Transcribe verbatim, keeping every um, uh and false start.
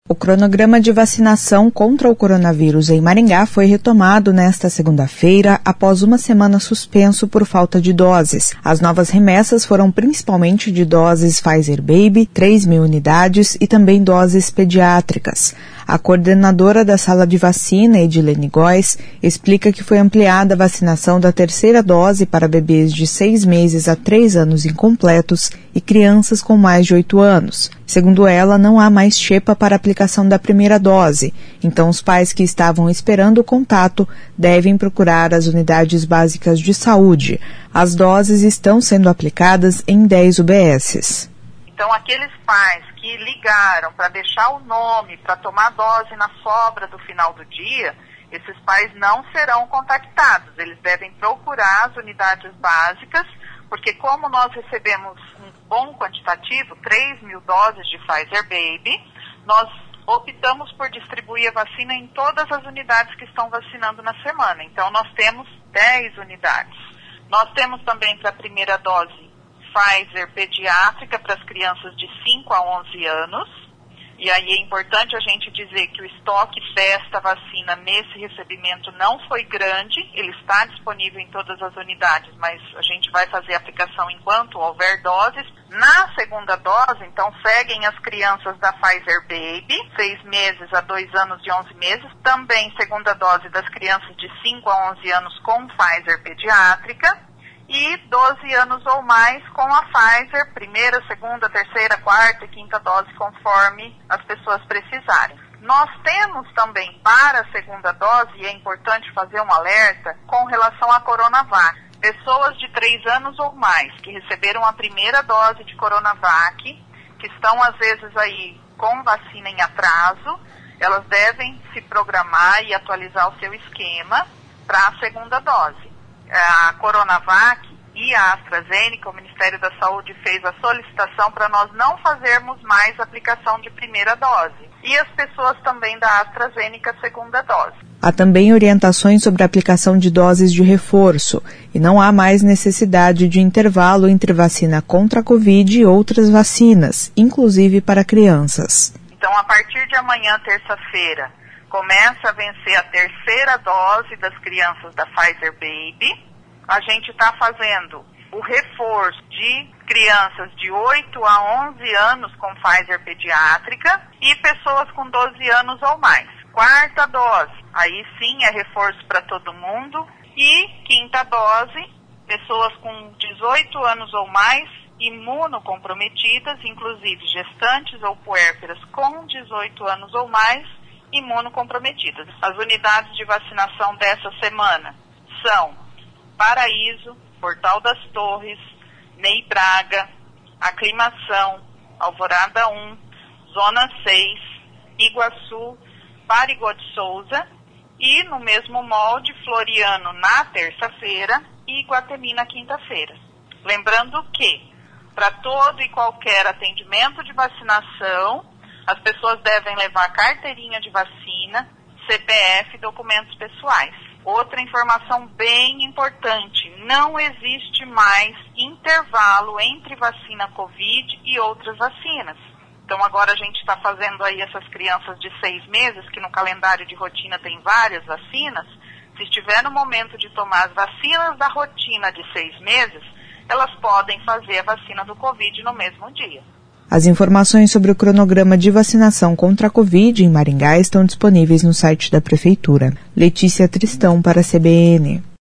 O cronograma de vacinação contra o coronavírus em Maringá foi retomado nesta segunda-feira, após uma semana suspenso por falta de doses. As novas remessas foram principalmente de doses Pfizer Baby, três mil unidades, e também doses pediátricas. A coordenadora da sala de vacina, Edilene Góes, explica que foi ampliada a vacinação da terceira dose para bebês de seis meses a três anos incompletos e crianças com mais de oito anos. Segundo ela, não há mais xepa para aplicação da primeira dose, então os pais que estavam esperando o contato devem procurar as unidades básicas de saúde. As doses estão sendo aplicadas em dez U B Ss. Então, aqueles pais que ligaram para deixar o nome, para tomar dose na sobra do final do dia, esses pais não serão contactados. Eles devem procurar as unidades básicas, porque como nós recebemos um bom quantitativo, três mil doses de Pfizer Baby, nós optamos por distribuir a vacina em todas as unidades que estão vacinando na semana. Então, nós temos dez unidades. Nós temos também para a primeira dose Pfizer pediátrica para as crianças de cinco a onze anos. E aí é importante a gente dizer que o estoque desta vacina nesse recebimento não foi grande, ele está disponível em todas as unidades, mas a gente vai fazer a aplicação enquanto houver doses. Na segunda dose, então, seguem as crianças da Pfizer Baby, seis meses a dois anos e onze meses, também segunda dose das crianças de cinco a onze anos com Pfizer pediátrica, e doze anos ou mais com a Pfizer, primeira, segunda, terceira, quarta e quinta dose, conforme as pessoas precisarem. Nós temos também para a segunda dose, e é importante fazer um alerta, com relação à Coronavac. Pessoas de três anos ou mais que receberam a primeira dose de Coronavac, que estão às vezes aí com vacina em atraso, elas devem se programar e atualizar o seu esquema para a segunda dose. A Coronavac e a AstraZeneca, o Ministério da Saúde fez a solicitação para nós não fazermos mais aplicação de primeira dose. E as pessoas também da AstraZeneca, segunda dose. Há também orientações sobre a aplicação de doses de reforço e não há mais necessidade de intervalo entre vacina contra a Covid e outras vacinas, inclusive para crianças. Então, a partir de amanhã, terça-feira, começa a vencer a terceira dose das crianças da Pfizer Baby. A gente está fazendo o reforço de crianças de oito a onze anos com Pfizer pediátrica e pessoas com doze anos ou mais. Quarta dose, aí sim é reforço para todo mundo. E quinta dose, pessoas com dezoito anos ou mais, imunocomprometidas, inclusive gestantes ou puérperas com dezoito anos ou mais, imunocomprometidas. As unidades de vacinação dessa semana são Paraíso, Portal das Torres, Ney Braga, Aclimação, Alvorada um, Zona seis, Iguaçu, Parigó de Souza e, no mesmo molde, Floriano na terça-feira e Iguatemi na quinta-feira. Lembrando que, para todo e qualquer atendimento de vacinação, as pessoas devem levar carteirinha de vacina, C P F e documentos pessoais. Outra informação bem importante, não existe mais intervalo entre vacina Covid e outras vacinas. Então agora a gente está fazendo aí essas crianças de seis meses, que no calendário de rotina tem várias vacinas. Se estiver no momento de tomar as vacinas da rotina de seis meses, elas podem fazer a vacina do Covid no mesmo dia. As informações sobre o cronograma de vacinação contra a Covid em Maringá estão disponíveis no site da Prefeitura. Letícia Tristão para a C B N.